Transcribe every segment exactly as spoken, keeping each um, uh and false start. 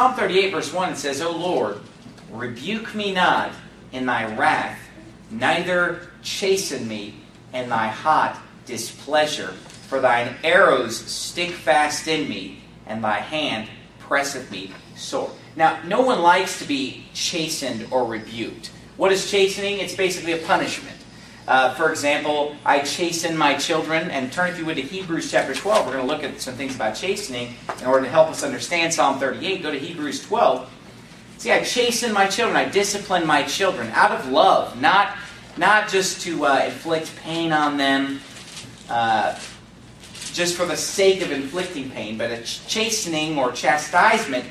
Psalm thirty-eight verse one, it says, O Lord, rebuke me not in thy wrath, neither chasten me in thy hot displeasure. For thine arrows stick fast in me, and thy hand presseth me sore. Now, no one likes to be chastened or rebuked. What is chastening? It's basically a punishment. Uh, for example, I chasten my children. And turn, if you would, to Hebrews chapter twelve. We're going to look at some things about chastening in order to help us understand Psalm thirty-eight. Go to Hebrews twelve. See, I chasten my children. I discipline my children out of love, not, not just to uh, inflict pain on them, uh, just for the sake of inflicting pain. But a chastening or chastisement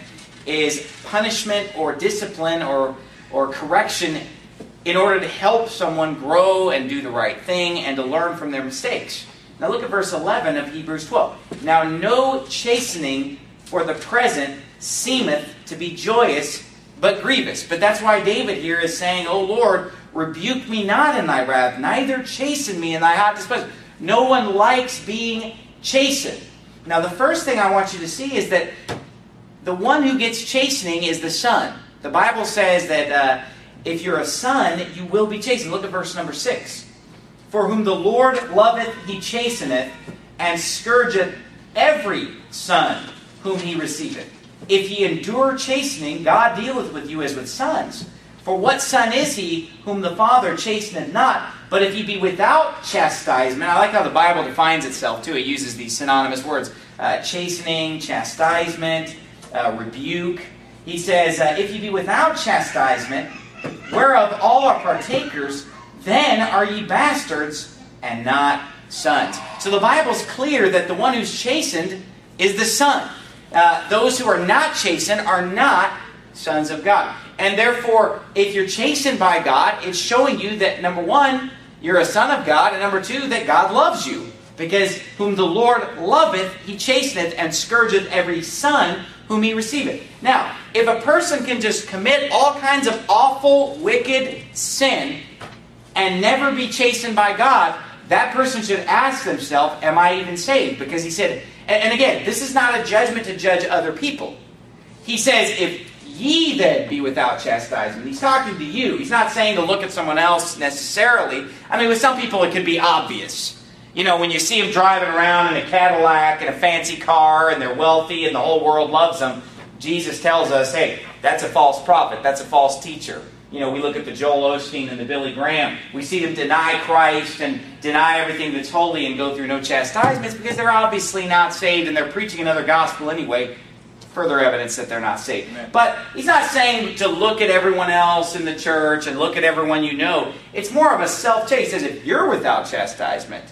is punishment or discipline or, or correction in order to help someone grow and do the right thing and to learn from their mistakes. Now look at verse eleven of Hebrews twelve. Now no chastening for the present seemeth to be joyous, but grievous. But that's why David here is saying, O Lord, rebuke me not in thy wrath, neither chasten me in thy hot displeasure. No one likes being chastened. Now the first thing I want you to see is that the one who gets chastening is the son. The Bible says that uh, if you're a son, you will be chastened. Look at verse number six. For whom the Lord loveth, he chasteneth, and scourgeth every son whom he receiveth. If ye endure chastening, God dealeth with you as with sons. For what son is he whom the Father chasteneth not? But if ye be without chastisement, I like how the Bible defines itself too. It uses these synonymous words. Uh, chastening, chastisement, uh, rebuke. He says, uh, if ye be without chastisement, whereof all are partakers, then are ye bastards and not sons. So the Bible's clear that the one who's chastened is the son. Uh, those who are not chastened are not sons of God. And therefore, if you're chastened by God, it's showing you that, number one, you're a son of God, and number two, that God loves you. Because whom the Lord loveth, he chasteneth, and scourgeth every son whom he receiveth. Now, if a person can just commit all kinds of awful, wicked sin and never be chastened by God, that person should ask themselves, am I even saved? Because he said, and again, this is not a judgment to judge other people. He says, if ye then be without chastisement. He's talking to you. He's not saying to look at someone else necessarily. I mean, with some people it could be obvious. You know, when you see them driving around in a Cadillac and a fancy car and they're wealthy and the whole world loves them, Jesus tells us, hey, that's a false prophet. That's a false teacher. You know, we look at the Joel Osteen and the Billy Graham. We see them deny Christ and deny everything that's holy and go through no chastisements because they're obviously not saved and they're preaching another gospel anyway. Further evidence that they're not saved. Amen. But he's not saying to look at everyone else in the church and look at everyone you know. It's more of a self-chase. He says, if you're without chastisement,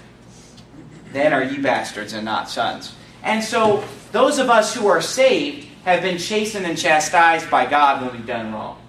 then are ye bastards and not sons. And so, those of us who are saved have been chastened and chastised by God when we've done wrong.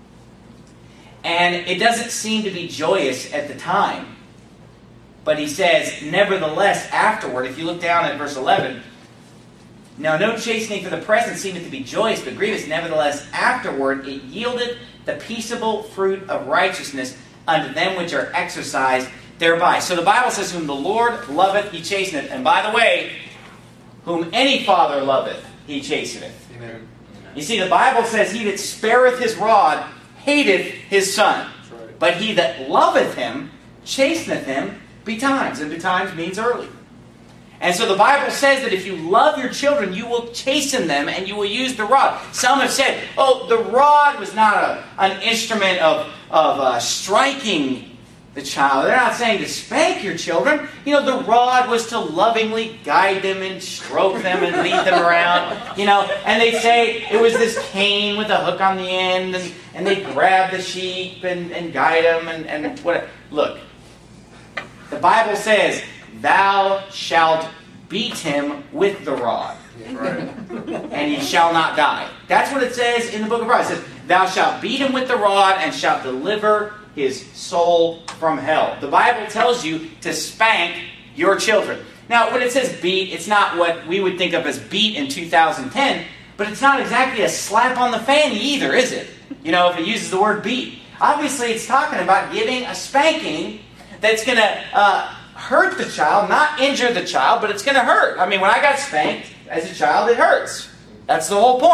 And it doesn't seem to be joyous at the time. But he says, nevertheless, afterward, if you look down at verse eleven, now no chastening for the present seemeth to be joyous, but grievous. Nevertheless, afterward it yieldeth the peaceable fruit of righteousness unto them which are exercised thereby. So the Bible says, whom the Lord loveth, he chasteneth. And by the way, whom any father loveth, he chasteneth. Amen. You see, the Bible says, he that spareth his rod hateth his son. Right. But he that loveth him chasteneth him betimes. And betimes means early. And so the Bible says that if you love your children, you will chasten them and you will use the rod. Some have said, oh, the rod was not a, an instrument of, of uh, striking the child. They're not saying to spank your children. You know, the rod was to lovingly guide them and stroke them and lead them around. You know, and they say it was this cane with a hook on the end, and, and they grab the sheep and, and guide them and, and whatever. Look, the Bible says, thou shalt beat him with the rod, right, and he shall not die. That's what it says in the book of Proverbs. It says, thou shalt beat him with the rod and shalt deliver his soul from hell. The Bible tells you to spank your children. Now, when it says beat, it's not what we would think of as beat in two thousand ten, but it's not exactly a slap on the fanny either, is it? You know, if it uses the word beat. Obviously, it's talking about giving a spanking that's going to uh, hurt the child, not injure the child, but it's going to hurt. I mean, when I got spanked as a child, it hurts. That's the whole point.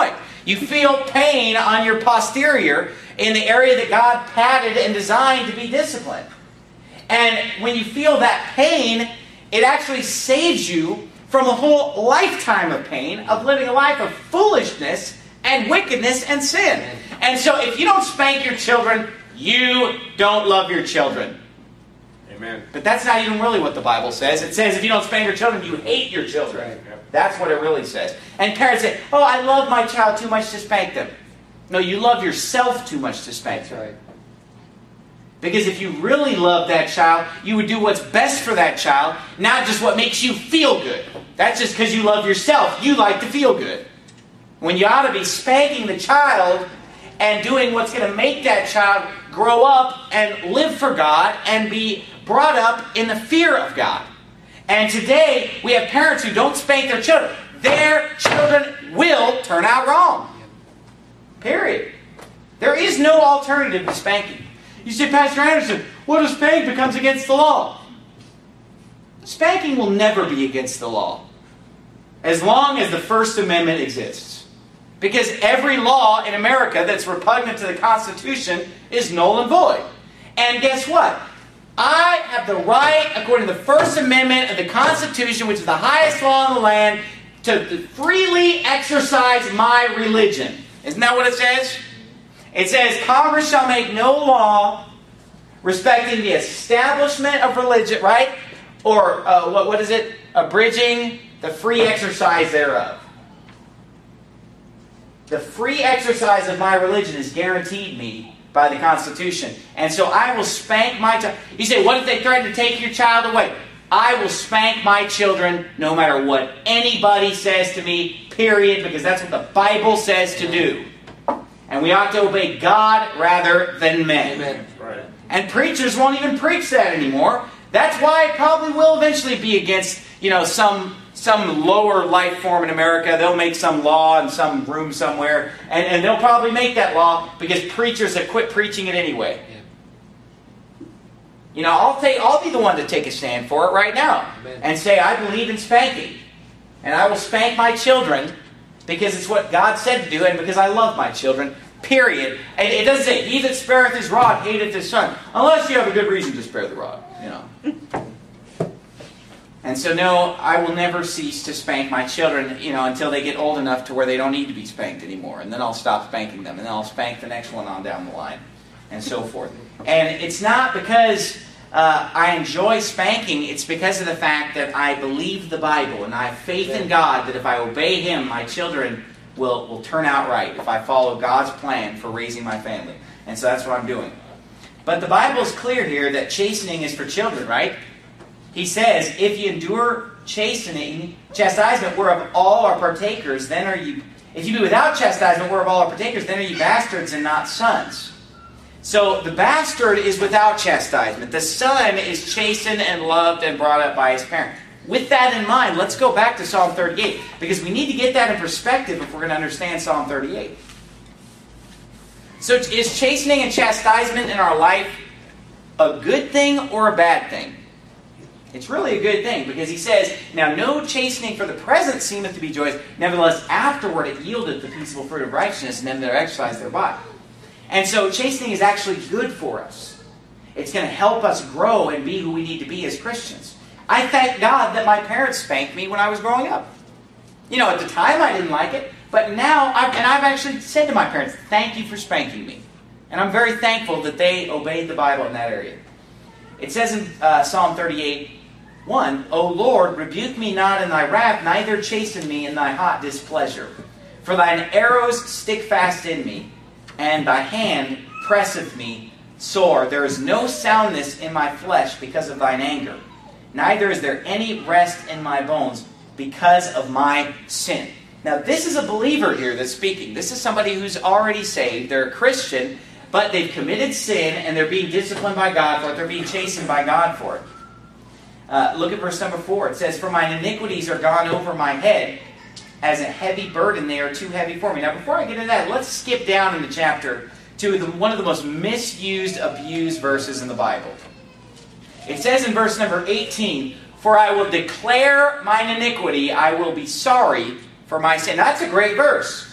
You feel pain on your posterior in the area that God padded and designed to be disciplined. And when you feel that pain, it actually saves you from a whole lifetime of pain, of living a life of foolishness and wickedness and sin. And so if you don't spank your children, you don't love your children. Amen. But that's not even really what the Bible says. It says if you don't spank your children, you hate your children. Right. Yep. That's what it really says. And parents say, oh, I love my child too much to spank them. No, you love yourself too much to spank them. That's right. Because if you really love that child, you would do what's best for that child, not just what makes you feel good. That's just because you love yourself. You like to feel good. When you ought to be spanking the child and doing what's going to make that child grow up and live for God and be brought up in the fear of God. And today, we have parents who don't spank their children. Their children will turn out wrong. Period. There is no alternative to spanking. You say, Pastor Anderson, what if spanking becomes against the law? Spanking will never be against the law, as long as the First Amendment exists. Because every law in America that's repugnant to the Constitution is null and void. And guess what? I have the right, according to the First Amendment of the Constitution, which is the highest law in the land, to freely exercise my religion. Isn't that what it says? It says, Congress shall make no law respecting the establishment of religion, right? Or, uh, what, what is it? Abridging the free exercise thereof. The free exercise of my religion is guaranteed me by the Constitution. And so I will spank my child. You say, what if they threaten to take your child away? I will spank my children no matter what anybody says to me, period, because that's what the Bible says to do. And we ought to obey God rather than men. Amen. Right. And preachers won't even preach that anymore. That's why it probably will eventually be against, you know, some some lower life form in America. They'll make some law in some room somewhere, and, and they'll probably make that law because preachers have quit preaching it anyway. Yeah. You know, I'll take I'll be the one to take a stand for it right now. Amen. And say I believe in spanking. And I will spank my children because it's what God said to do and because I love my children. Period. And it doesn't say, he that spareth his rod hateth his son. Unless you have a good reason to spare the rod. You know. And so no, I will never cease to spank my children, you know, until they get old enough to where they don't need to be spanked anymore. And then I'll stop spanking them. And then I'll spank the next one on down the line. And so forth. And it's not because uh, I enjoy spanking. It's because of the fact that I believe the Bible. And I have faith in God that if I obey Him, my children will, will turn out right. If I follow God's plan for raising my family. And so that's what I'm doing. But the Bible is clear here that chastening is for children, right? He says, if you endure chastening, chastisement whereof all are partakers, then are you... If you be without chastisement whereof all are partakers, then are you bastards and not sons. So the bastard is without chastisement. The son is chastened and loved and brought up by his parent. With that in mind, let's go back to Psalm thirty-eight. Because we need to get that in perspective if we're going to understand Psalm thirty-eight. So is chastening and chastisement in our life a good thing or a bad thing? It's really a good thing, because he says, now no chastening for the present seemeth to be joyous, nevertheless afterward it yieldeth the peaceable fruit of righteousness, and them that exercise thereby. And so chastening is actually good for us. It's going to help us grow and be who we need to be as Christians. I thank God that my parents spanked me when I was growing up. You know, at the time I didn't like it, but now, I've, and I've actually said to my parents, thank you for spanking me. And I'm very thankful that they obeyed the Bible in that area. It says in uh, Psalm thirty-eight, one, O Lord, rebuke me not in thy wrath, neither chasten me in thy hot displeasure. For thine arrows stick fast in me, and thy hand presseth me sore. There is no soundness in my flesh because of thine anger, neither is there any rest in my bones because of my sin. Now this is a believer here that's speaking. This is somebody who's already saved. They're a Christian, but they've committed sin, and they're being disciplined by God for it. They're being chastened by God for it. Uh, look at verse number four. It says, for mine iniquities are gone over my head. As a heavy burden, they are too heavy for me. Now, before I get into that, let's skip down into chapter to the, one of the most misused, abused verses in the Bible. It says in verse number eighteen, for I will declare mine iniquity, I will be sorry for my sin. Now, that's a great verse.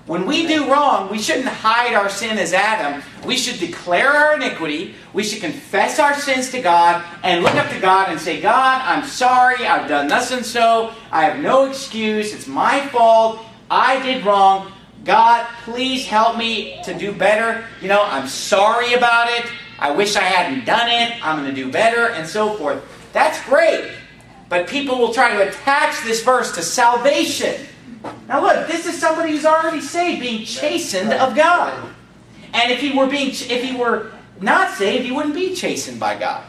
When we do wrong, we shouldn't hide our sin as Adam. We should declare our iniquity. We should confess our sins to God and look up to God and say, God, I'm sorry. I've done thus and so. I have no excuse. It's my fault. I did wrong. God, please help me to do better. You know, I'm sorry about it. I wish I hadn't done it. I'm going to do better, and so forth. That's great. But people will try to attach this verse to salvation. Now look, this is somebody who's already saved, being chastened of God. And if he were being, if he were not saved, he wouldn't be chastened by God.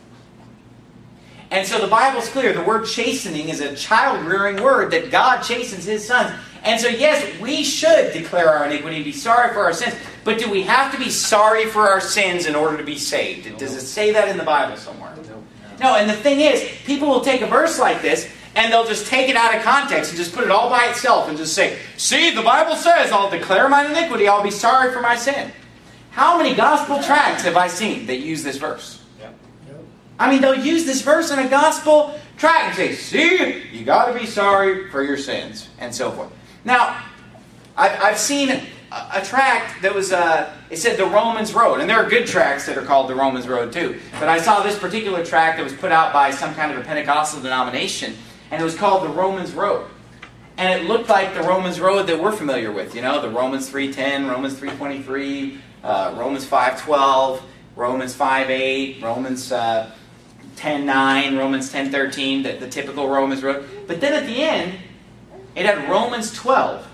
And so the Bible's clear. The word chastening is a child-rearing word that God chastens His sons. And so yes, we should declare our iniquity and be sorry for our sins. But do we have to be sorry for our sins in order to be saved? Does it say that in the Bible somewhere? No, and the thing is, people will take a verse like this and they'll just take it out of context and just put it all by itself and just say, see, the Bible says, I'll declare my iniquity, I'll be sorry for my sin. How many gospel tracts have I seen that use this verse? Yep. I mean, they'll use this verse in a gospel tract and say, see, you got to be sorry for your sins, and so forth. Now, I've, I've seen a, a tract that was, uh, it said the Romans Road, and there are good tracts that are called the Romans Road too. But I saw this particular tract that was put out by some kind of a Pentecostal denomination, and it was called the Romans Road. And it looked like the Romans Road that we're familiar with, you know, the Romans three ten, Romans three twenty-three, uh, Romans five twelve, Romans five eight, Romans uh, ten nine, Romans ten thirteen, the, the typical Romans Road. But then at the end, it had Romans twelve.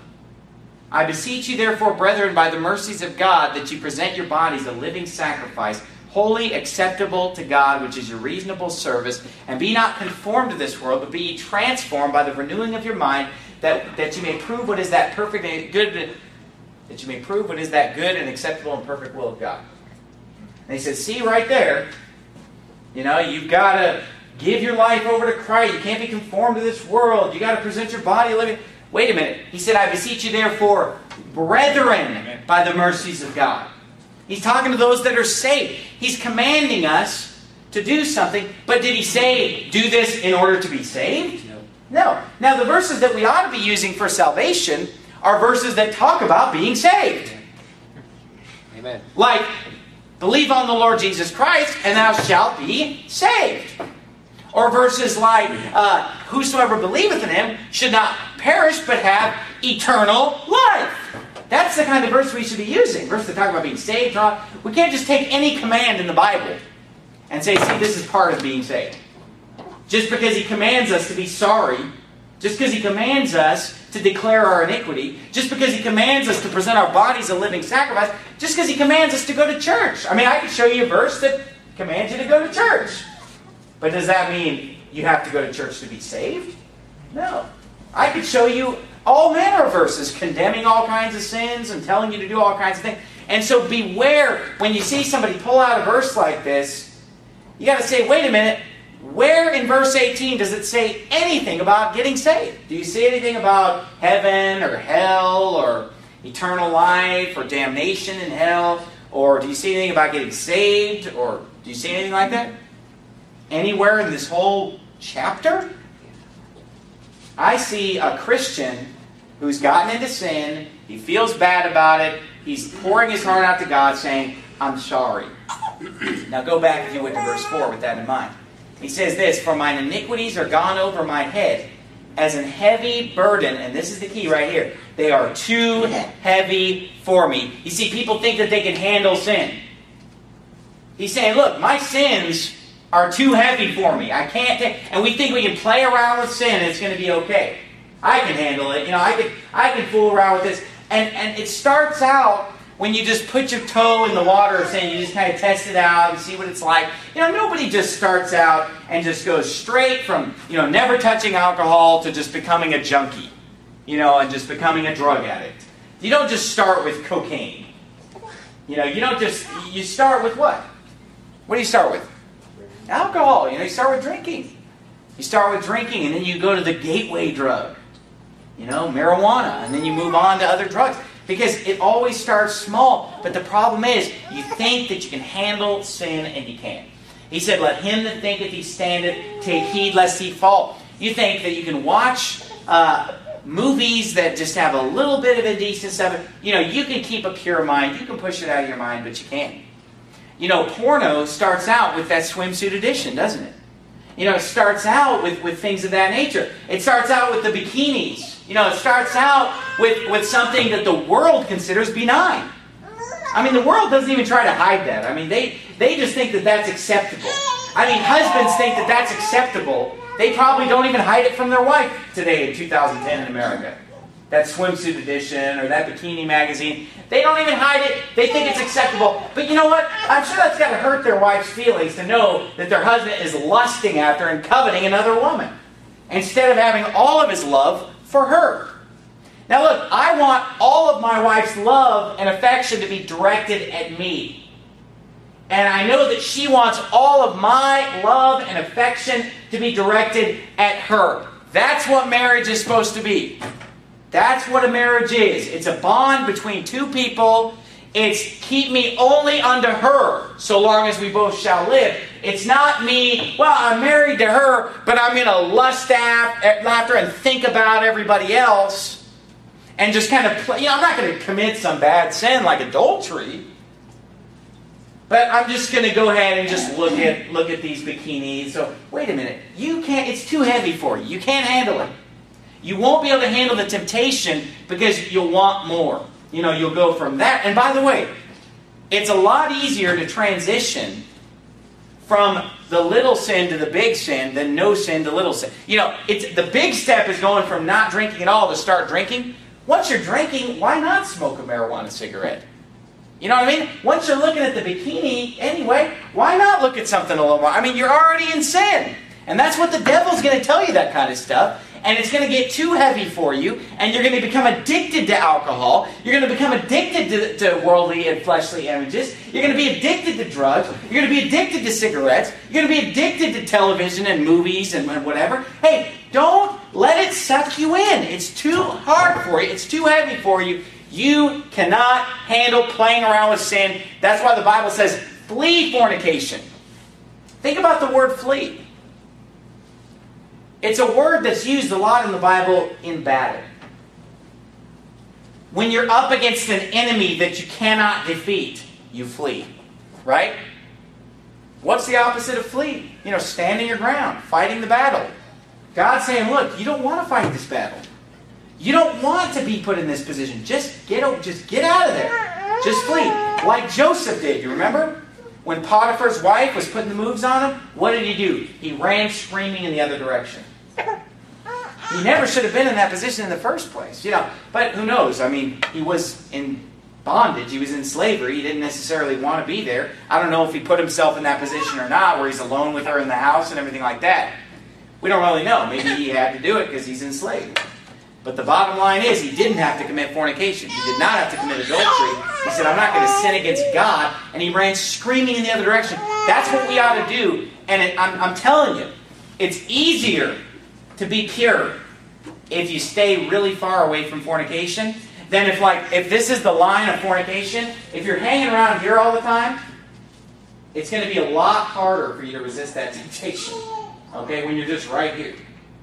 I beseech you therefore, brethren, by the mercies of God, that you present your bodies a living sacrifice, holy, acceptable to God, which is your reasonable service, and be not conformed to this world, but be ye transformed by the renewing of your mind, that, that you may prove what is that perfect and good, that you may prove what is that good and acceptable and perfect will of God. And he says, see right there, you know, you've got to give your life over to Christ. You can't be conformed to this world. You got to present your body living. Wait a minute. He said, I beseech you therefore, brethren, by the mercies of God. He's talking to those that are saved. He's commanding us to do something. But did he say, do this in order to be saved? No. No. Now, the verses that we ought to be using for salvation are verses that talk about being saved. Amen. Like, believe on the Lord Jesus Christ, and thou shalt be saved. Or verses like, uh, whosoever believeth in Him should not perish, but have eternal life. That's the kind of verse we should be using. Verse that talk about being saved. We can't just take any command in the Bible and say, see, this is part of being saved. Just because He commands us to be sorry, just because He commands us to declare our iniquity, just because He commands us to present our bodies a living sacrifice, just because He commands us to go to church. I mean, I could show you a verse that commands you to go to church. But does that mean you have to go to church to be saved? No. I could show you all manner of verses condemning all kinds of sins and telling you to do all kinds of things. And so beware when you see somebody pull out a verse like this, you got to say, wait a minute, where in verse eighteen does it say anything about getting saved? Do you see anything about heaven or hell or eternal life or damnation in hell? Or do you see anything about getting saved? Or do you see anything like that? Anywhere in this whole chapter? I see a Christian who's gotten into sin, he feels bad about it, he's pouring his heart out to God saying, I'm sorry. Now go back, if you would, to verse four with that in mind. He says this, for mine iniquities are gone over my head as an heavy burden, and this is the key right here, they are too heavy for me. You see, people think that they can handle sin. He's saying, look, my sins are too heavy for me. I can't take, and we think we can play around with sin and it's going to be okay. I can handle it. You know, I can I can fool around with this. And and it starts out when you just put your toe in the water and you just kind of test it out and see what it's like. You know, nobody just starts out and just goes straight from, you know, never touching alcohol to just becoming a junkie. You know, and just becoming a drug addict. You don't just start with cocaine. You know, you don't just, you start with what? What do you start with? Alcohol. You know, you start with drinking. You start with drinking and then you go to the gateway drug. You know, marijuana. And then you move on to other drugs. Because it always starts small. But the problem is, you think that you can handle sin and you can't. He said, let him that thinketh he standeth take heed lest he fall. You think that you can watch uh, movies that just have a little bit of indecent stuff. You know, you can keep a pure mind. You can push it out of your mind, but you can't. You know, porno starts out with that swimsuit edition, doesn't it? You know, it starts out with, with things of that nature. It starts out with the bikinis. You know, it starts out with, with something that the world considers benign. I mean, the world doesn't even try to hide that. I mean, they, they just think that that's acceptable. I mean, husbands think that that's acceptable. They probably don't even hide it from their wife today in two thousand ten in America. That swimsuit edition or that bikini magazine. They don't even hide it. They think it's acceptable. But you know what? I'm sure that's got to hurt their wife's feelings to know that their husband is lusting after and coveting another woman, instead of having all of his love for her. Now look, I want all of my wife's love and affection to be directed at me. And I know that she wants all of my love and affection to be directed at her. That's what marriage is supposed to be. That's what a marriage is. It's a bond between two people. It's keep me only unto her so long as we both shall live. It's not me, well, I'm married to her, but I'm going to lust after and think about everybody else. And just kind of play. You know, I'm not going to commit some bad sin like adultery. But I'm just going to go ahead and just look at look at these bikinis. So, wait a minute. You can't, it's too heavy for you. You can't handle it. You won't be able to handle the temptation because you'll want more. You know, you'll go from that. And by the way, it's a lot easier to transition from the little sin to the big sin than no sin to little sin. You know, it's the big step is going from not drinking at all to start drinking. Once you're drinking, why not smoke a marijuana cigarette? You know what I mean? Once you're looking at the bikini anyway, why not look at something a little more? I mean, you're already in sin. And that's what the devil's going to tell you, that kind of stuff. And it's going to get too heavy for you. And you're going to become addicted to alcohol. You're going to become addicted to, to worldly and fleshly images. You're going to be addicted to drugs. You're going to be addicted to cigarettes. You're going to be addicted to television and movies and whatever. Hey, don't let it suck you in. It's too hard for you. It's too heavy for you. You cannot handle playing around with sin. That's why the Bible says, flee fornication. Think about the word flee. It's a word that's used a lot in the Bible in battle. When you're up against an enemy that you cannot defeat, you flee. Right? What's the opposite of flee? You know, standing your ground, fighting the battle. God's saying, look, you don't want to fight this battle. You don't want to be put in this position. Just get, just get out of there. Just flee. Like Joseph did, you remember? When Potiphar's wife was putting the moves on him, what did he do? He ran screaming in the other direction. He never should have been in that position in the first place. You know, but who knows? I mean, he was in bondage. He was in slavery. He didn't necessarily want to be there. I don't know if he put himself in that position or not, where he's alone with her in the house and everything like that. We don't really know. Maybe he had to do it because he's enslaved. But the bottom line is, he didn't have to commit fornication. He did not have to commit adultery. He said, I'm not going to sin against God. And he ran screaming in the other direction. That's what we ought to do. And it, I'm, I'm telling you, it's easier to be pure if you stay really far away from fornication than if, like, if this is the line of fornication, if you're hanging around here all the time, it's going to be a lot harder for you to resist that temptation. Okay, when you're just right here.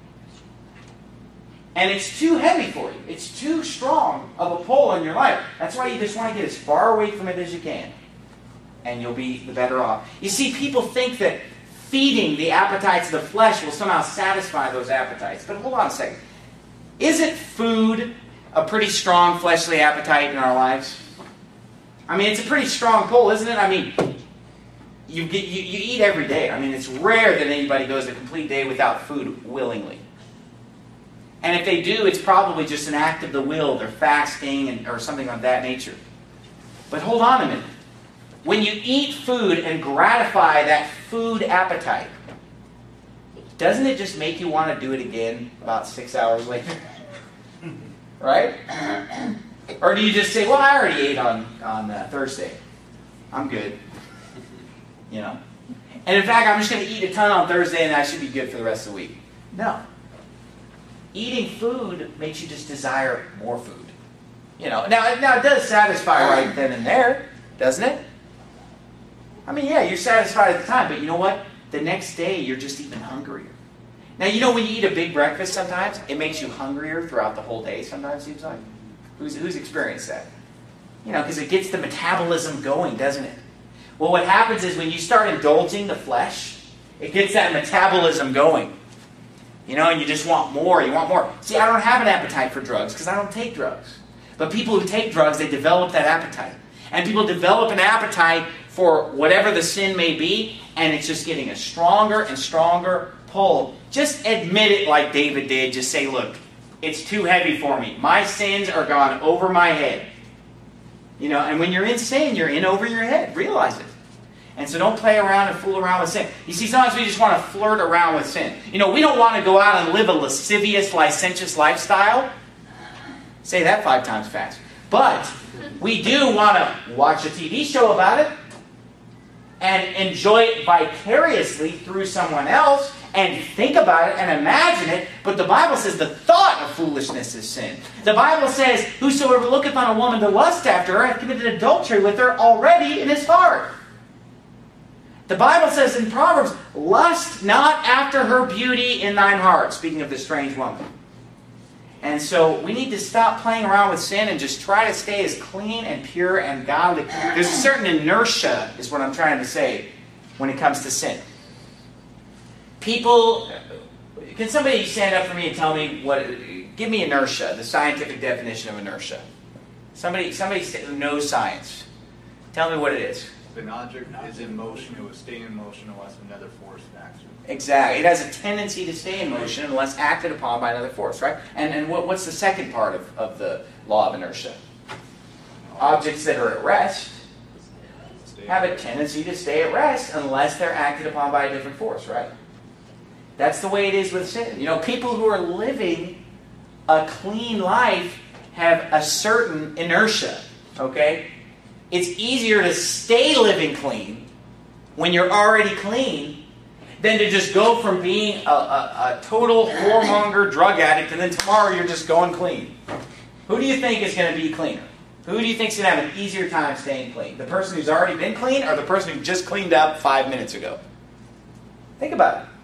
And it's too heavy for you. It's too strong of a pull in your life. That's why you just want to get as far away from it as you can. And you'll be the better off. You see, people think that feeding the appetites of the flesh will somehow satisfy those appetites. But hold on a second. Isn't food a pretty strong fleshly appetite in our lives? I mean, it's a pretty strong pull, isn't it? I mean, you, get, you, you eat every day. I mean, it's rare that anybody goes a complete day without food willingly. And if they do, it's probably just an act of the will. They're fasting and, or something of that nature. But hold on a minute. When you eat food and gratify that food appetite, doesn't it just make you want to do it again about six hours later? Right? Or do you just say, well, I already ate on, on uh, Thursday. I'm good. You know? And in fact, I'm just going to eat a ton on Thursday and I should be good for the rest of the week. No. Eating food makes you just desire more food. You know, now, now it does satisfy right then and there, doesn't it? I mean, yeah, you're satisfied at the time, but you know what? The next day, you're just even hungrier. Now, you know when you eat a big breakfast sometimes, it makes you hungrier throughout the whole day sometimes, seems like. Who's, who's experienced that? You know, because it gets the metabolism going, doesn't it? Well, what happens is when you start indulging the flesh, it gets that metabolism going. You know, and you just want more, you want more. See, I don't have an appetite for drugs because I don't take drugs. But people who take drugs, they develop that appetite. And people develop an appetite for whatever the sin may be, and it's just getting a stronger and stronger pull. Just admit it like David did. Just say, look, it's too heavy for me. My sins are gone over my head. You know, and when you're in sin, you're in over your head. Realize it. And so don't play around and fool around with sin. You see, sometimes we just want to flirt around with sin. You know, we don't want to go out and live a lascivious, licentious lifestyle. Say that five times fast. But we do want to watch a T V show about it and enjoy it vicariously through someone else and think about it and imagine it. But the Bible says the thought of foolishness is sin. The Bible says, whosoever looketh on a woman to lust after her hath committed adultery with her already in his heart. The Bible says in Proverbs, lust not after her beauty in thine heart. Speaking of the strange woman. And so we need to stop playing around with sin and just try to stay as clean and pure and godly. There's a certain inertia, is what I'm trying to say, when it comes to sin. People, can somebody stand up for me and tell me what, give me inertia, the scientific definition of inertia. Somebody, somebody who knows science. Tell me what it is. If an object is in motion, it will stay in motion unless another force acts. Exactly. It has a tendency to stay in motion unless acted upon by another force, right? And and what, what's the second part of, of the law of inertia? Objects that are at rest have a tendency to stay at rest unless they're acted upon by a different force, right? That's the way it is with sin. You know, people who are living a clean life have a certain inertia, okay? It's easier to stay living clean when you're already clean than to just go from being a, a, a total whoremonger drug addict and then tomorrow you're just going clean. Who do you think is going to be cleaner? Who do you think is going to have an easier time staying clean? The person who's already been clean or the person who just cleaned up five minutes ago? Think about it.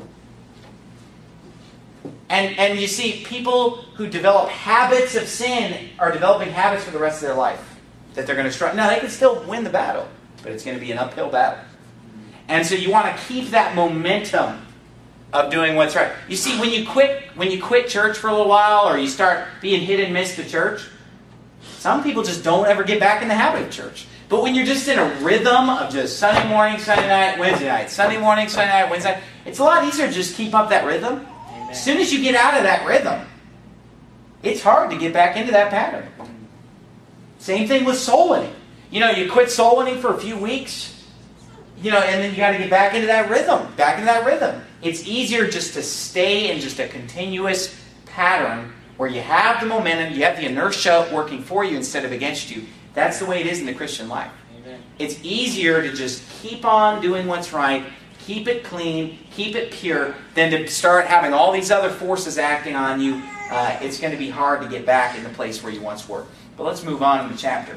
And, and you see, people who develop habits of sin are developing habits for the rest of their life that they're going to struggle. Now, they can still win the battle, but it's going to be an uphill battle. And so you want to keep that momentum of doing what's right. You see, when you quit, when you quit church for a little while, or you start being hit and miss the church, some people just don't ever get back in the habit of church. But when you're just in a rhythm of just Sunday morning, Sunday night, Wednesday night, Sunday morning, Sunday night, Wednesday night, it's a lot easier to just keep up that rhythm. Amen. As soon as you get out of that rhythm, it's hard to get back into that pattern. Same thing with soul winning. You know, you quit soul winning for a few weeks, you know, and then you got to get back into that rhythm, back into that rhythm. It's easier just to stay in just a continuous pattern where you have the momentum, you have the inertia working for you instead of against you. That's the way it is in the Christian life. Amen. It's easier to just keep on doing what's right, keep it clean, keep it pure, than to start having all these other forces acting on you. Uh, it's going to be hard to get back in the place where you once were. But let's move on in the chapter.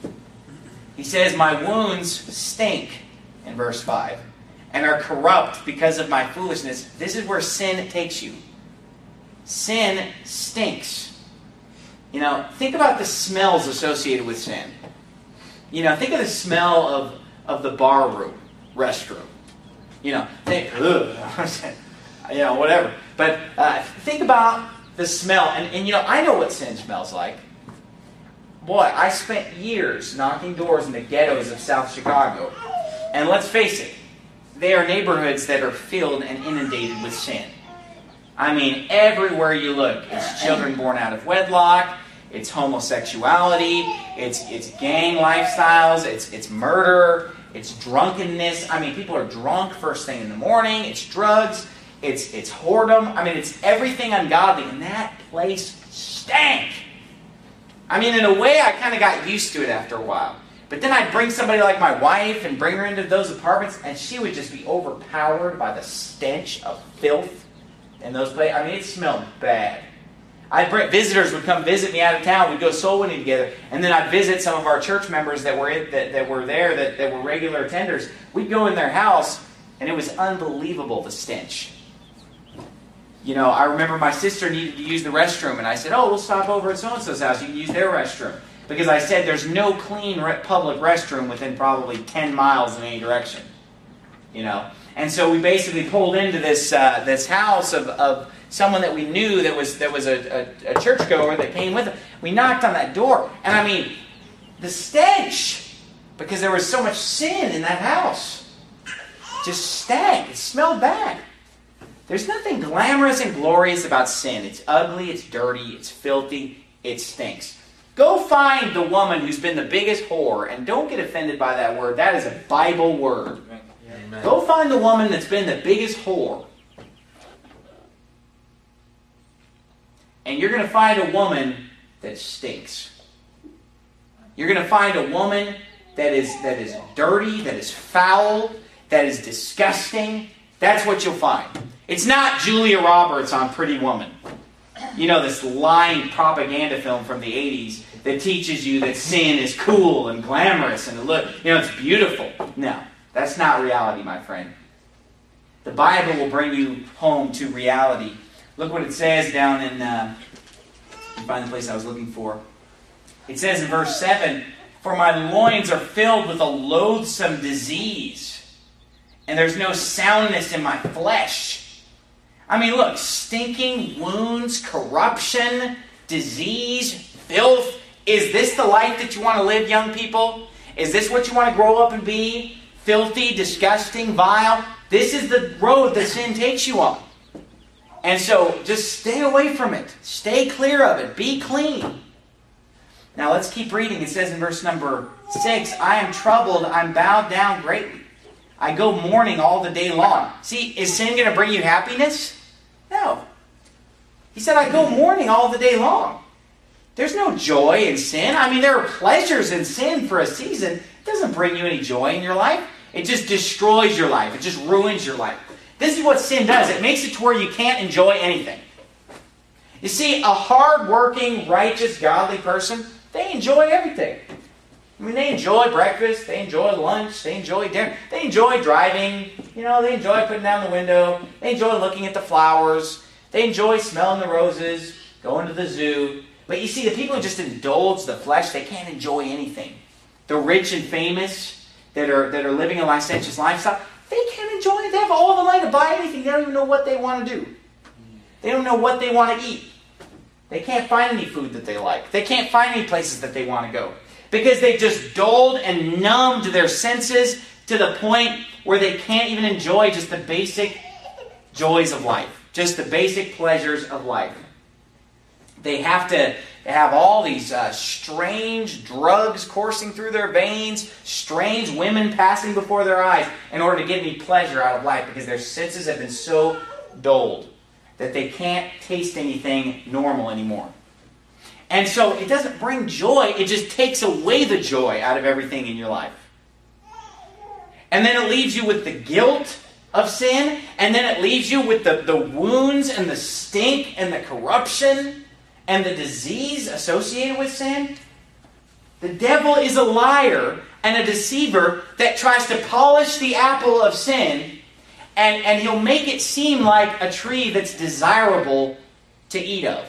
He says, my wounds stink, in verse five, and are corrupt because of my foolishness. This is where sin takes you. Sin stinks. You know, think about the smells associated with sin. You know, think of the smell of, of the bar room, restroom. You know, think, ugh, you know, whatever. But uh, think about the smell. And, and, you know, I know what sin smells like. Boy, I spent years knocking doors in the ghettos of South Chicago. And let's face it, they are neighborhoods that are filled and inundated with sin. I mean, everywhere you look, it's children born out of wedlock, it's homosexuality, it's it's gang lifestyles, it's it's murder, it's drunkenness. I mean, people are drunk first thing in the morning, it's drugs, it's it's whoredom. I mean, it's everything ungodly, and that place stank. I mean, in a way, I kind of got used to it after a while. But then I'd bring somebody like my wife and bring her into those apartments, and she would just be overpowered by the stench of filth in those places. I mean, it smelled bad. I'd bring, visitors would come visit me out of town. We'd go soul winning together, and then I'd visit some of our church members that were in, that, that were there, that, that were regular attenders. We'd go in their house, and it was unbelievable, the stench. You know, I remember my sister needed to use the restroom, and I said, oh, we'll stop over at so-and-so's house. You can use their restroom. Because I said there's no clean re- public restroom within probably ten miles in any direction. You know? And so we basically pulled into this uh, this house of, of someone that we knew that was that was a, a, a churchgoer that came with us. We knocked on that door, and I mean, the stench, because there was so much sin in that house, just stank. It smelled bad. There's nothing glamorous and glorious about sin. It's ugly, it's dirty, it's filthy, it stinks. Go find the woman who's been the biggest whore, and don't get offended by that word. That is a Bible word. Amen. Go find the woman that's been the biggest whore. And you're going to find a woman that stinks. You're going to find a woman that is that is dirty, that is foul, that is disgusting. That's what you'll find. It's not Julia Roberts on Pretty Woman. You know, this lying propaganda film from the eighties that teaches you that sin is cool and glamorous and look, you know, it's beautiful. No, that's not reality, my friend. The Bible will bring you home to reality. Look what it says down in, uh, you find the place I was looking for. It says in verse seven, for my loins are filled with a loathsome disease, and there's no soundness in my flesh. I mean, look, stinking wounds, corruption, disease, filth. Is this the life that you want to live, young people? Is this what you want to grow up and be? Filthy, disgusting, vile? This is the road that sin takes you on. And so, just stay away from it. Stay clear of it. Be clean. Now, let's keep reading. It says in verse number six, I am troubled, I'm bowed down greatly. I go mourning all the day long. See, is sin going to bring you happiness? No. He said, I go mourning all the day long. There's no joy in sin. I mean, there are pleasures in sin for a season. It doesn't bring you any joy in your life. It just destroys your life. It just ruins your life. This is what sin does. It makes it to where you can't enjoy anything. You see, a hard-working, righteous, godly person, they enjoy everything. I mean, they enjoy breakfast, they enjoy lunch, they enjoy dinner, they enjoy driving, you know, they enjoy putting down the window, they enjoy looking at the flowers, they enjoy smelling the roses, going to the zoo. But you see, the people who just indulge the flesh, they can't enjoy anything. The rich and famous that are that are living a licentious lifestyle, they can't enjoy it. They have all the money to buy anything. They don't even know what they want to do. They don't know what they want to eat. They can't find any food that they like. They can't find any places that they want to go. Because they've just dulled and numbed their senses to the point where they can't even enjoy just the basic joys of life. Just the basic pleasures of life. They have to have all these uh, strange drugs coursing through their veins, strange women passing before their eyes in order to get any pleasure out of life because their senses have been so dulled that they can't taste anything normal anymore. And so it doesn't bring joy, it just takes away the joy out of everything in your life. And then it leaves you with the guilt of sin, and then it leaves you with the, the wounds and the stink and the corruption and the disease associated with sin. The devil is a liar and a deceiver that tries to polish the apple of sin, and, and he'll make it seem like a tree that's desirable to eat of.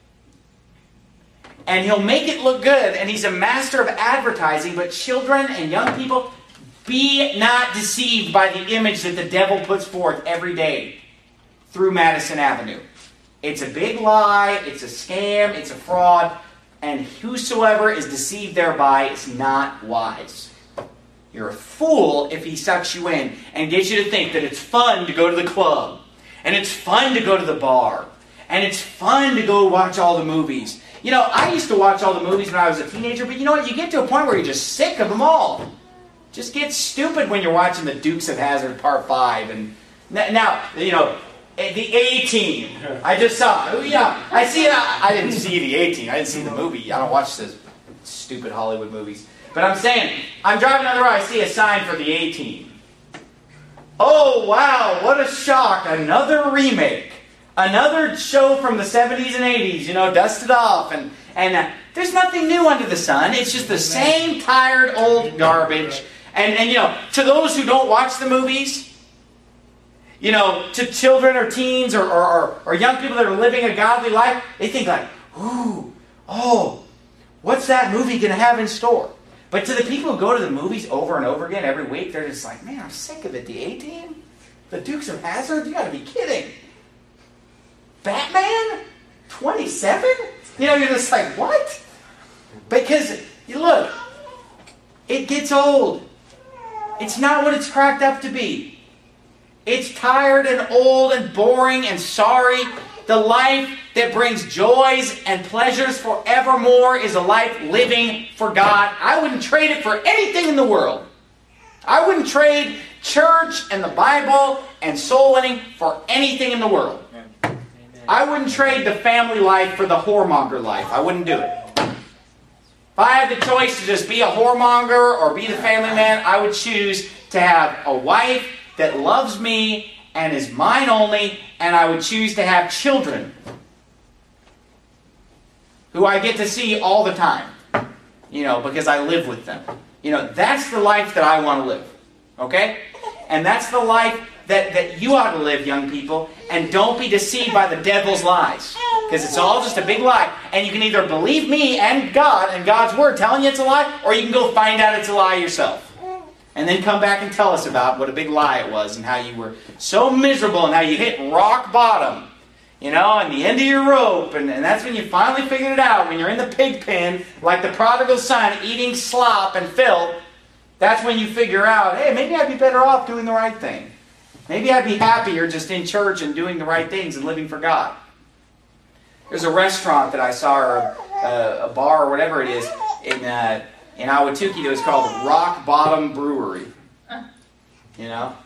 And he'll make it look good, and he's a master of advertising, but children and young people, be not deceived by the image that the devil puts forth every day through Madison Avenue. It's a big lie, it's a scam, it's a fraud, and whosoever is deceived thereby is not wise. You're a fool if he sucks you in and gets you to think that it's fun to go to the club, and it's fun to go to the bar, and it's fun to go watch all the movies. You know, I used to watch all the movies when I was a teenager, but you know what? You get to a point where you're just sick of them all. Just get stupid when you're watching the Dukes of Hazzard Part five. And now, you know, the A-Team. I just saw it. Yeah, I see it. I didn't see the A-Team. I didn't see the movie. I don't watch those stupid Hollywood movies. But I'm saying, I'm driving down the road, I see a sign for the A-Team. Oh, wow, what a shock. Another remake. Another show from the seventies and eighties, you know, dusted off. And, and uh, there's nothing new under the sun. It's just the same tired old garbage. And, and, you know, to those who don't watch the movies, you know, to children or teens or, or, or, or young people that are living a godly life, they think like, ooh, oh, what's that movie going to have in store? But to the people who go to the movies over and over again every week, they're just like, man, I'm sick of it. The A-Team? The Dukes of Hazzard? You got to be kidding. Batman? twenty-seven? You know, you're just like, what? Because, you look, it gets old. It's not what it's cracked up to be. It's tired and old and boring and sorry. The life that brings joys and pleasures forevermore is a life living for God. I wouldn't trade it for anything in the world. I wouldn't trade church and the Bible and soul winning for anything in the world. Amen. I wouldn't trade the family life for the whoremonger life. I wouldn't do it. If I had the choice to just be a whoremonger or be the family man, I would choose to have a wife that loves me and is mine only, and I would choose to have children who I get to see all the time, you know, because I live with them. You know, that's the life that I want to live, okay? And that's the life that, that you ought to live, young people, and don't be deceived by the devil's lies, because it's all just a big lie. And you can either believe me and God and God's Word telling you it's a lie, or you can go find out it's a lie yourself. And then come back and tell us about what a big lie it was and how you were so miserable and how you hit rock bottom, you know, and the end of your rope. And, and that's when you finally figured it out, when you're in the pig pen, like the prodigal son, eating slop and filth. That's when you figure out, hey, maybe I'd be better off doing the right thing. Maybe I'd be happier just in church and doing the right things and living for God. There's a restaurant that I saw, or a, a bar or whatever it is, in... Uh, In Ahwatukee, it was called Rock Bottom Brewery. You know?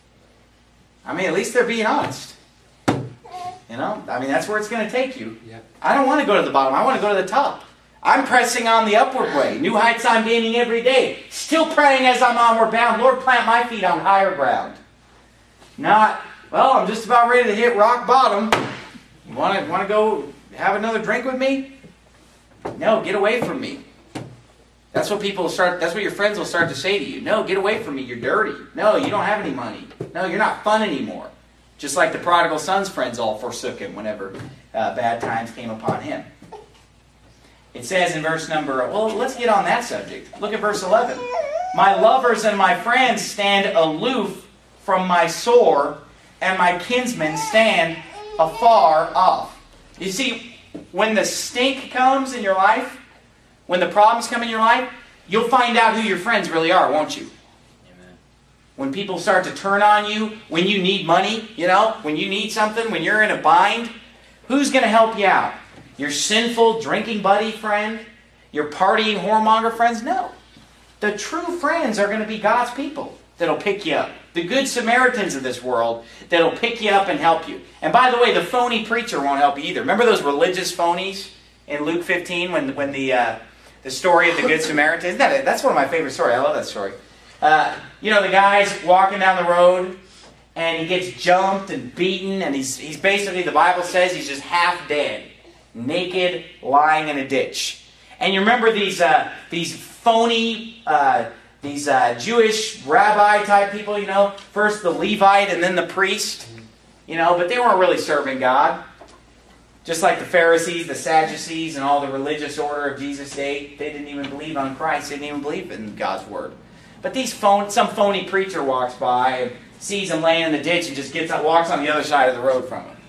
I mean, at least they're being honest. You know? I mean, that's where it's going to take you. Yeah. I don't want to go to the bottom. I want to go to the top. I'm pressing on the upward way. New heights I'm gaining every day. Still praying as I'm onward bound. Lord, plant my feet on higher ground. Not, well, I'm just about ready to hit rock bottom. You want to, want to go have another drink with me? No, get away from me. That's what people start, that's what your friends will start to say to you. No, get away from me, you're dirty. No, you don't have any money. No, you're not fun anymore. Just like the prodigal son's friends all forsook him whenever uh, bad times came upon him. It says in verse number, well, let's get on that subject. Look at verse eleven. My lovers and my friends stand aloof from my sore, and my kinsmen stand afar off. You see, when the stink comes in your life, when the problems come in your life, you'll find out who your friends really are, won't you? Amen. When people start to turn on you, when you need money, you know, when you need something, when you're in a bind, who's going to help you out? Your sinful drinking buddy friend? Your partying whoremonger friends? No. The true friends are going to be God's people that'll pick you up. The good Samaritans of this world that'll pick you up and help you. And by the way, the phony preacher won't help you either. Remember those religious phonies in Luke fifteen when, when the... Uh, The story of the Good Samaritan. Isn't that it? That's one of my favorite stories. I love that story. Uh, you know, the guy's walking down the road, and he gets jumped and beaten, and he's he's basically, the Bible says, he's just half dead, naked, lying in a ditch. And you remember these uh, these phony, uh, these uh, Jewish rabbi-type people, you know? First the Levite, and then the priest, you know? But they weren't really serving God. Just like the Pharisees, the Sadducees, and all the religious order of Jesus' day, they didn't even believe on Christ. They didn't even believe in God's Word. But these phone, some phony preacher walks by and sees him laying in the ditch and just gets up, walks on the other side of the road from him.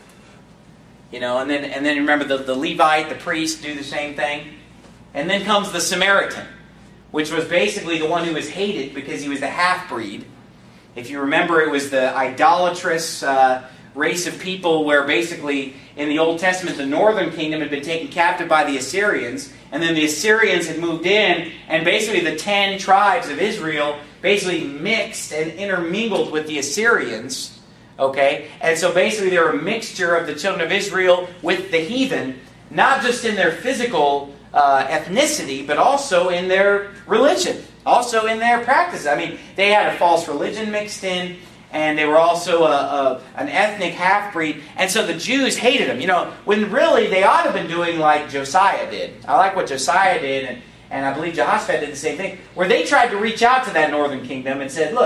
You know, and then and then remember the, the Levite, the priest, do the same thing. And then comes the Samaritan, which was basically the one who was hated because he was the half-breed. If you remember, it was the idolatrous uh, race of people where basically in the Old Testament the northern kingdom had been taken captive by the Assyrians, and then the Assyrians had moved in, and basically the ten tribes of Israel basically mixed and intermingled with the Assyrians. Okay? And so basically they were a mixture of the children of Israel with the heathen, not just in their physical uh, ethnicity, but also in their religion, also in their practices. I mean, they had a false religion mixed in, and they were also a, a, an ethnic half-breed. And so the Jews hated them. You know, when really they ought to have been doing like Josiah did. I like what Josiah did, and, and I believe Jehoshaphat did the same thing, where they tried to reach out to that northern kingdom and said, look,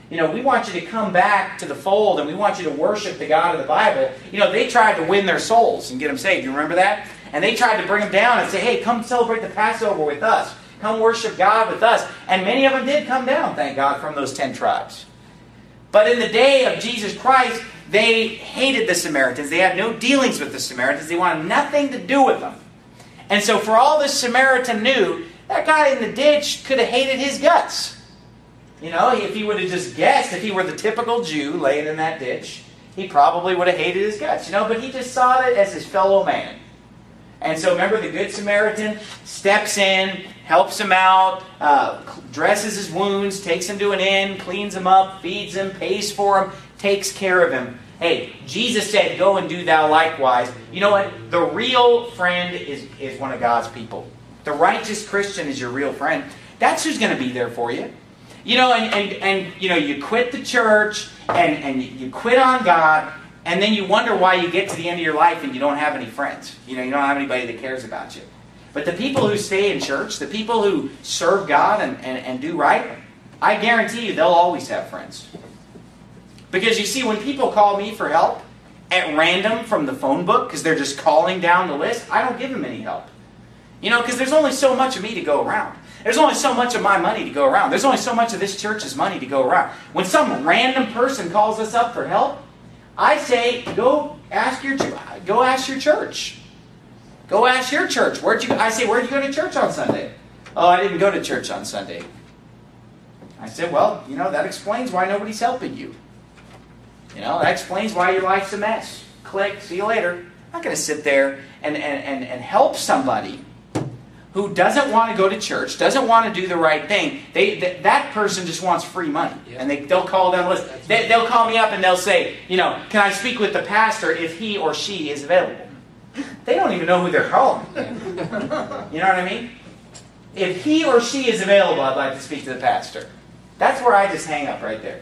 you know, we want you to come back to the fold and we want you to worship the God of the Bible. You know, they tried to win their souls and get them saved. You remember that? And they tried to bring them down and say, hey, come celebrate the Passover with us. Come worship God with us. And many of them did come down, thank God, from those ten tribes. But in the day of Jesus Christ, they hated the Samaritans. They had no dealings with the Samaritans. They wanted nothing to do with them. And so for all this Samaritan knew, that guy in the ditch could have hated his guts. You know, if he would have just guessed, if he were the typical Jew laying in that ditch, he probably would have hated his guts. You know, but he just saw it as his fellow man. And so remember, the Good Samaritan steps in, helps him out, uh, dresses his wounds, takes him to an inn, cleans him up, feeds him, pays for him, takes care of him. Hey, Jesus said, go and do thou likewise. You know what? The real friend is, is one of God's people. The righteous Christian is your real friend. That's who's going to be there for you. You know, and, and, and you know, you quit the church, and, and you quit on God, and then you wonder why you get to the end of your life and you don't have any friends. You know, you don't have anybody that cares about you. But the people who stay in church, the people who serve God and, and, and do right, I guarantee you they'll always have friends. Because you see, when people call me for help at random from the phone book, because they're just calling down the list, I don't give them any help. You know, because there's only so much of me to go around. There's only so much of my money to go around. There's only so much of this church's money to go around. When some random person calls us up for help, I say, go ask your go ask your church. Go ask your church. Where'd you? I say, where'd you go to church on Sunday? Oh, I didn't go to church on Sunday. I said, well, you know, that explains why nobody's helping you. You know, that explains why your life's a mess. Click, see you later. I'm not going to sit there and, and, and, and help somebody who doesn't want to go to church, doesn't want to do the right thing. They th- That person just wants free money. Yeah. And they, they'll call down the list. They, they'll call me up and they'll say, you know, can I speak with the pastor if he or she is available? They don't even know who they're calling. You know what I mean? If he or she is available, I'd like to speak to the pastor. That's where I just hang up right there.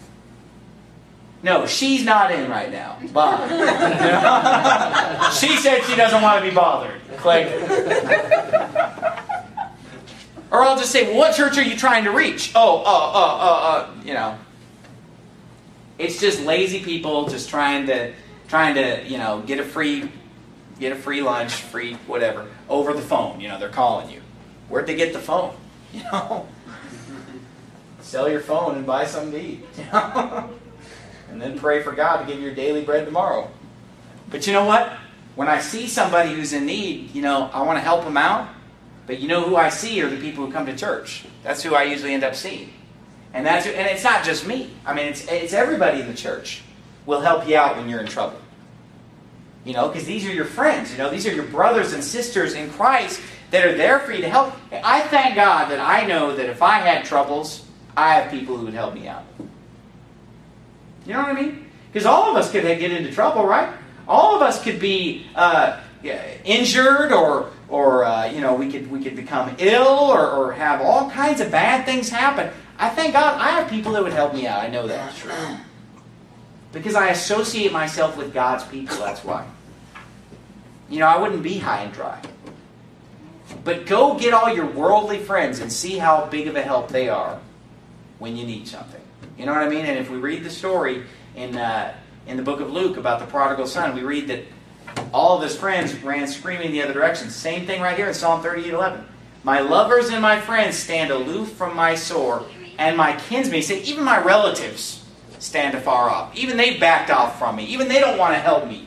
No, she's not in right now. Bye. She said she doesn't want to be bothered. Click. Or I'll just say, well, what church are you trying to reach? Oh, uh, uh, uh, uh, you know. It's just lazy people just trying to, trying to, you know, get a free, get a free lunch, free whatever, over the phone. You know, they're calling you. Where'd they get the phone? You know, sell your phone and buy something to eat. You know? And then pray for God to give you your daily bread tomorrow. But you know what? When I see somebody who's in need, you know, I want to help them out. But you know who I see are the people who come to church. That's who I usually end up seeing. And that's and it's not just me. I mean, it's it's everybody in the church will help you out when you're in trouble. You know, because these are your friends. You know, these are your brothers and sisters in Christ that are there for you to help. I thank God that I know that if I had troubles, I have people who would help me out. You know what I mean? Because all of us could get into trouble, right? All of us could be uh, injured, or or uh, you know, we could we could become ill, or, or have all kinds of bad things happen. I thank God I have people that would help me out. I know that. Because I associate myself with God's people. That's why. You know, I wouldn't be high and dry. But go get all your worldly friends and see how big of a help they are when you need something. You know what I mean? And if we read the story in uh, in the book of Luke about the prodigal son, we read that all of his friends ran screaming the other direction. Same thing right here in Psalm thirty-eight eleven. My lovers and my friends stand aloof from my sore, and my kinsmen, he said, even my relatives stand afar off. Even they backed off from me. Even they don't want to help me.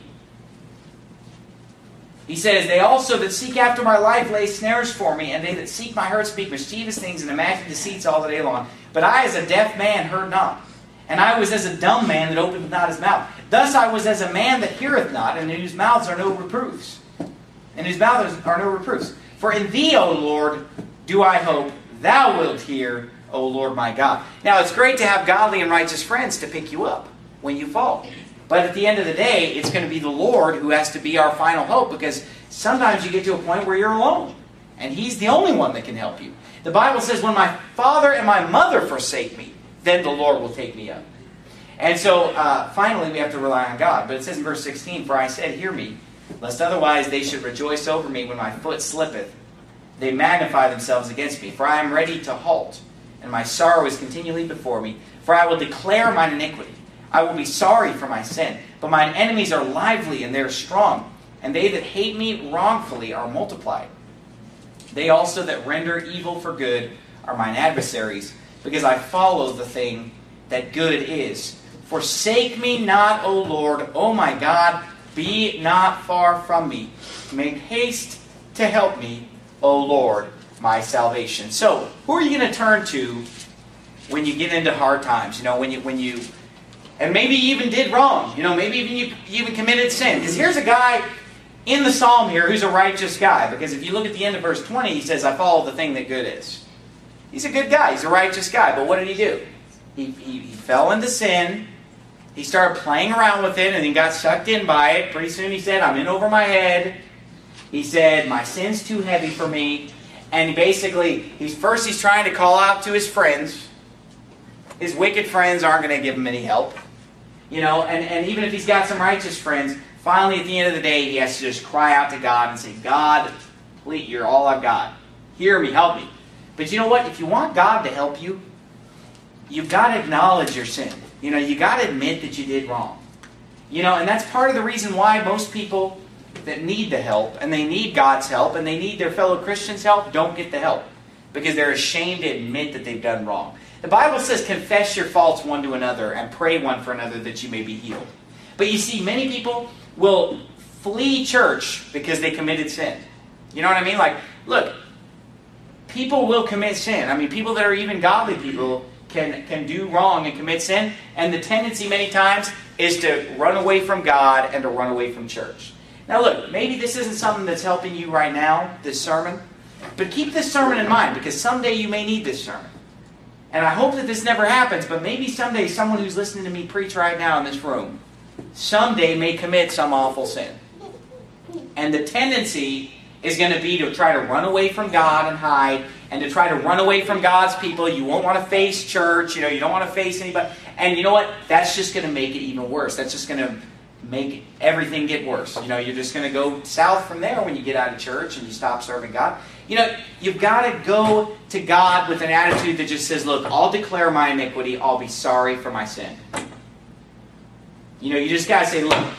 He says, they also that seek after my life lay snares for me, and they that seek my hurt speak mischievous things and imagine deceits all the day long. But I as a deaf man heard not, and I was as a dumb man that opened not his mouth. Thus I was as a man that heareth not, and in whose mouths are no reproofs. In whose mouths are no reproofs. For in thee, O Lord, do I hope, thou wilt hear, O Lord my God. Now it's great to have godly and righteous friends to pick you up when you fall. But at the end of the day, it's going to be the Lord who has to be our final hope, because sometimes you get to a point where you're alone. And He's the only one that can help you. The Bible says, when my father and my mother forsake me, then the Lord will take me up. And so, uh, finally, we have to rely on God. But it says in verse sixteen, for I said, hear me, lest otherwise they should rejoice over me when my foot slippeth. They magnify themselves against me. For I am ready to halt. and my sorrow is continually before me. For I will declare mine iniquity. I will be sorry for my sin. But mine enemies are lively, and they are strong. And they that hate me wrongfully are multiplied. They also that render evil for good are mine adversaries, because I follow the thing that good is. Forsake me not, O Lord, O my God, be not far from me. Make haste to help me, O Lord, my salvation. So, who are you going to turn to when you get into hard times? You know, when you, when you, and maybe you even did wrong. You know, maybe even you, you even committed sin. Because here's a guy in the psalm here who's a righteous guy. Because if you look at the end of verse twenty, he says, I follow the thing that good is. He's a good guy. He's a righteous guy. But what did he do? He, he, he fell into sin. He started playing around with it and then got sucked in by it. Pretty soon he said, I'm in over my head. He said, my sin's too heavy for me. And basically, he's first he's trying to call out to his friends. His wicked friends aren't going to give him any help. You know, and, and even if he's got some righteous friends, finally at the end of the day, he has to just cry out to God and say, God, please, you're all I've got. Hear me, help me. But you know what? If you want God to help you, you've got to acknowledge your sin. You know, you've got to admit that you did wrong. You know, and that's part of the reason why most people that need the help, and they need God's help, and they need their fellow Christians' help, don't get the help. Because they're ashamed to admit that they've done wrong. The Bible says, confess your faults one to another, and pray one for another that you may be healed. But you see, many people will flee church because they committed sin. You know what I mean? Like, look, people will commit sin. I mean, people that are even godly people can, can do wrong and commit sin. And the tendency many times is to run away from God and to run away from church. Now look, maybe this isn't something that's helping you right now, this sermon. But keep this sermon in mind, because someday you may need this sermon. And I hope that this never happens, but maybe someday someone who's listening to me preach right now in this room, someday may commit some awful sin. And the tendency is going to be to try to run away from God and hide, and to try to run away from God's people. You won't want to face church, you know, you don't want to face anybody. And you know what? That's just going to make it even worse. That's just going to make everything get worse. You know, you're just going to go south from there when you get out of church and you stop serving God. You know, you've got to go to God with an attitude that just says, look, I'll declare my iniquity. I'll be sorry for my sin. You know, you just got to say, look,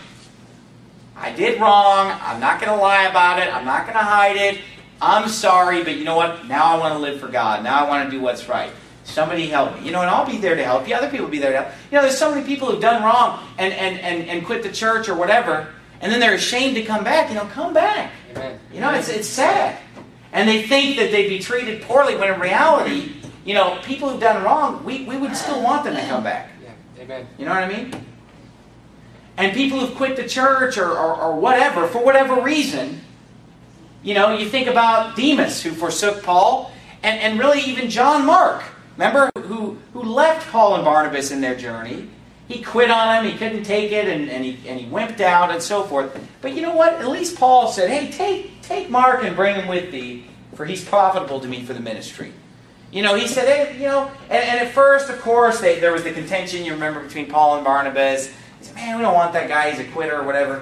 I did wrong. I'm not going to lie about it. I'm not going to hide it. I'm sorry, but you know what? Now I want to live for God. Now I want to do what's right. Somebody help me. You know, and I'll be there to help you. Other people will be there to help. You know, there's so many people who've done wrong and, and, and, and quit the church or whatever, and then they're ashamed to come back. You know, come back. Amen. You know, it's, it's sad. And they think that they'd be treated poorly, when in reality, you know, people who've done wrong, we, we would still want them to come back. Yeah. Amen. You know what I mean? And people who've quit the church or, or, or whatever, for whatever reason, you know, you think about Demas, who forsook Paul, and, and really even John Mark. Remember, who, who left Paul and Barnabas in their journey. He quit on them, he couldn't take it, and, and, he, and he wimped out and so forth. But you know what? At least Paul said, hey, take, take Mark and bring him with thee, for he's profitable to me for the ministry. You know, he said, hey, you know, and, and at first, of course, they, there was the contention, you remember, between Paul and Barnabas. He said, man, we don't want that guy, he's a quitter or whatever.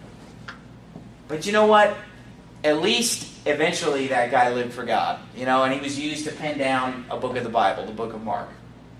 But you know what? At least eventually that guy lived for God, you know, and he was used to pen down a book of the Bible, the book of Mark.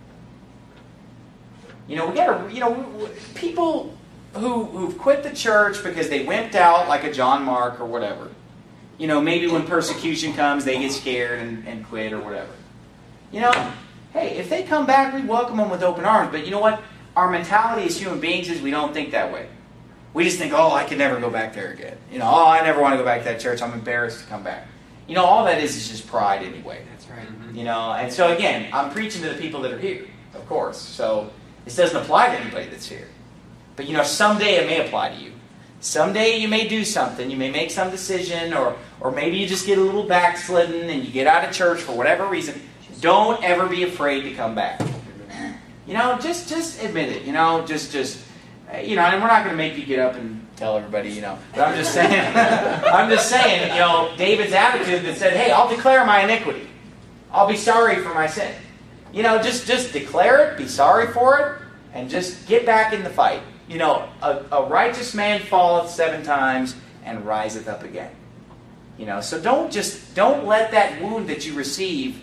You know, we gotta, you know, people who, who've quit the church because they wimped out like a John Mark or whatever. You know, maybe when persecution comes, they get scared and, and quit or whatever. You know, hey, if they come back, we welcome them with open arms. But you know what? Our mentality as human beings is we don't think that way. We just think, oh, I could never go back there again. You know, oh, I never want to go back to that church. I'm embarrassed to come back. You know, all that is is just pride anyway. That's right. Mm-hmm. You know, and so again, I'm preaching to the people that are here, of course. So this doesn't apply to anybody that's here. But you know, someday it may apply to you. Someday you may do something. You may make some decision, or or maybe you just get a little backslidden and you get out of church for whatever reason. Don't ever be afraid to come back. You know, just just admit it. You know, just just. You know, and we're not going to make you get up and tell everybody, you know. But I'm just saying, I'm just saying, you know, David's attitude that said, hey, I'll declare my iniquity. I'll be sorry for my sin. You know, just, just declare it, be sorry for it, and just get back in the fight. You know, a, a righteous man falleth seven times and riseth up again. You know, so don't just, don't let that wound that you receive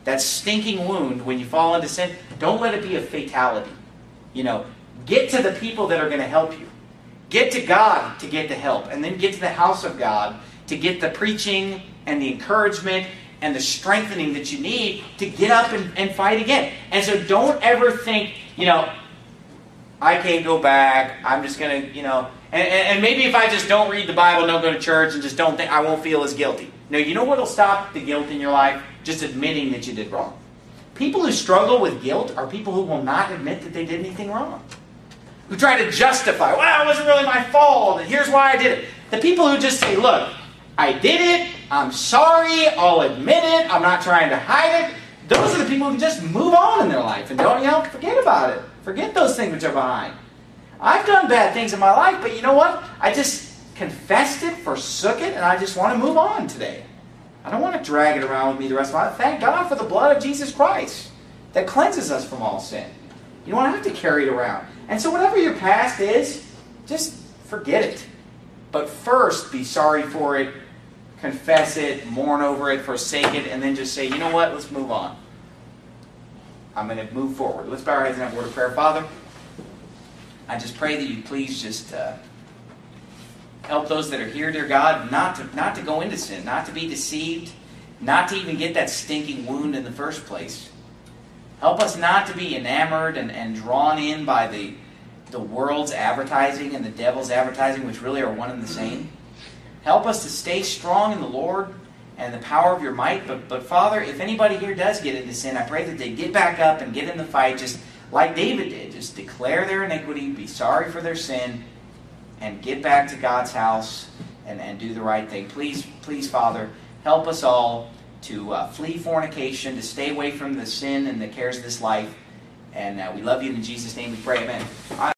that stinking wound when you fall into sin, don't let it be a fatality. You know, get to the people that are going to help you. Get to God to get the help. And then get to the house of God to get the preaching and the encouragement and the strengthening that you need to get up and, and fight again. And so don't ever think, you know, I can't go back. I'm just going to, you know, and, and maybe if I just don't read the Bible, don't go to church, and just don't think, I won't feel as guilty. No, you know what will stop the guilt in your life? Just admitting that you did wrong. People who struggle with guilt are people who will not admit that they did anything wrong. Who try to justify, well, it wasn't really my fault, and here's why I did it. The people who just say, look, I did it, I'm sorry, I'll admit it, I'm not trying to hide it. Those are the people who can just move on in their life and don't, you know, forget about it. Forget those things which are behind. I've done bad things in my life, but you know what? I just confessed it, forsook it, and I just want to move on today. I don't want to drag it around with me the rest of my life. Thank God for the blood of Jesus Christ that cleanses us from all sin. You don't have to carry it around. And so whatever your past is, just forget it. But first, be sorry for it, confess it, mourn over it, forsake it, and then just say, you know what? Let's move on. I'm going to move forward. Let's bow our heads and have a word of prayer. Father, I just pray that you please just uh, help those that are here, dear God, not to, not to go into sin, not to be deceived, not to even get that stinking wound in the first place. Help us not to be enamored and, and drawn in by the, the world's advertising and the devil's advertising, which really are one and the same. Help us to stay strong in the Lord and the power of your might. But, but Father, if anybody here does get into sin, I pray that they get back up and get in the fight just like David did. Just declare their iniquity, be sorry for their sin, and get back to God's house and, and do the right thing. Please, please, Father, help us all to uh, flee fornication, to stay away from the sin and the cares of this life. And uh, we love you. In Jesus' name we pray. Amen.